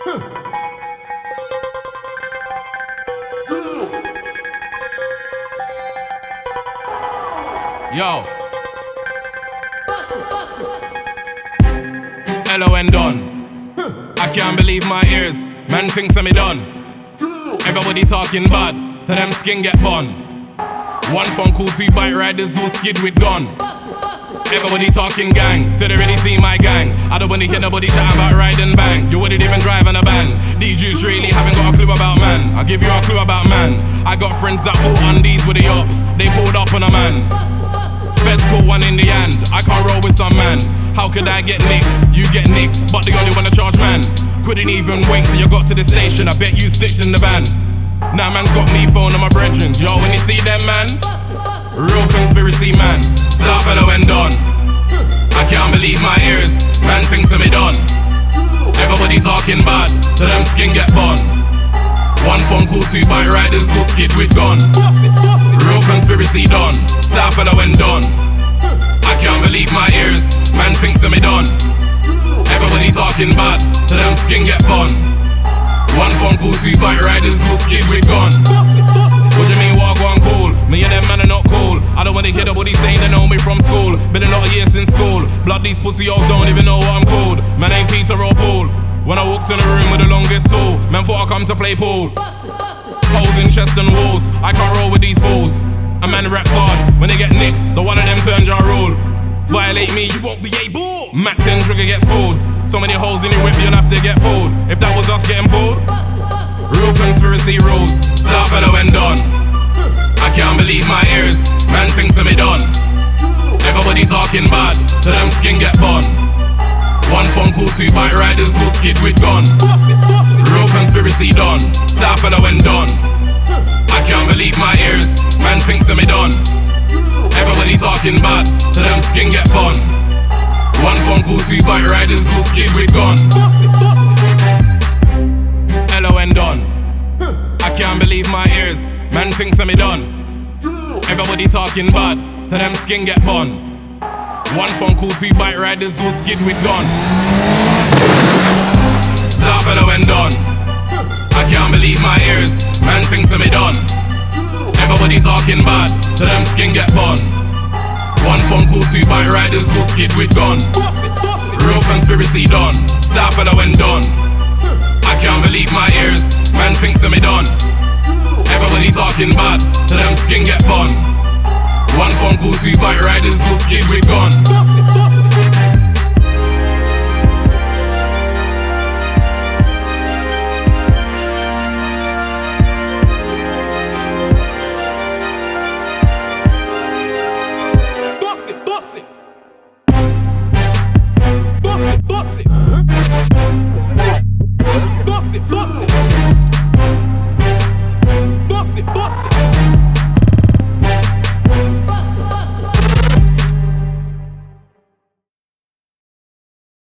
Yo. LON done. I can't believe my ears. Man thinks I'm done. Everybody talking bad. To them skin get bun. One phone call, 2 bike riders who skid with gun. Everybody talking gang, till they really see my gang. I don't wanna hear nobody chatting about ride and bang. You wouldn't even drive on a van. These Jews really haven't got a clue about man. I'll give you a clue about man. I got friends that fought on these with the ops. They pulled up on a man. Feds caught one in the hand. I can't roll with some man. How could I get nicked? You get nicked, but they only wanna charge man. Couldn't even wait till you got to the station. I bet you stitched in the van. Now man's got me phone on my brethren. Yo, when you see them man, real conspiracy man. South LON done. I can't believe my ears. Man thinks of me done. Everybody talking bad. To them skin get bun. One phone call, 2 bike riders who skid with gun. Real conspiracy done. South LON done. I can't believe my ears. Man thinks of me done. Everybody talking bad. To them skin get bun. One phone call, 2 bike riders who skid with gun. What do you mean walk one cool? Me and them man are not cool. I don't wanna hear nobody saying they know me from school. Been a lot of years in school. Blood these pussy hoes don't even know what I'm called. Man ain't Peter or Paul. When I walked in the room with the longest tool, man thought I come to play pool. Holes in chest and walls, I can't roll with these fools. A man raps hard, when they get nicked, the one of them turns your rule. Violate me, you won't be able. Mac 10 trigger gets pulled. So many holes in your whip, you'll have to get pulled. If that was us getting pulled. Real conspiracy rules, South LON done. I can't believe my ears, man thinks of me done. Everybody talking bad, to them skin get bun. One phone call, 2 bike riders who skid with gun. Real conspiracy done, South LON done. I can't believe my ears, man thinks of me done. Everybody talking bad, to them skin get bun. One phone call, 2 bike riders who skid with gun. LON done. I can't believe my ears, man thinks of me done. Everybody talking bad, to them skin get bun. One phone call, 2 bike riders who skid with gun. South LON done. I can't believe my ears, man thinks of me done. Everybody talking bad, to them skin get bun. One phone call, 2 bike riders who skid with gun. Real conspiracy done, South LON done. I can't believe my ears, man thinks of me done. Everybody talking bad, to them skin get bun. One phone call, 2 bike riders who skid with gun.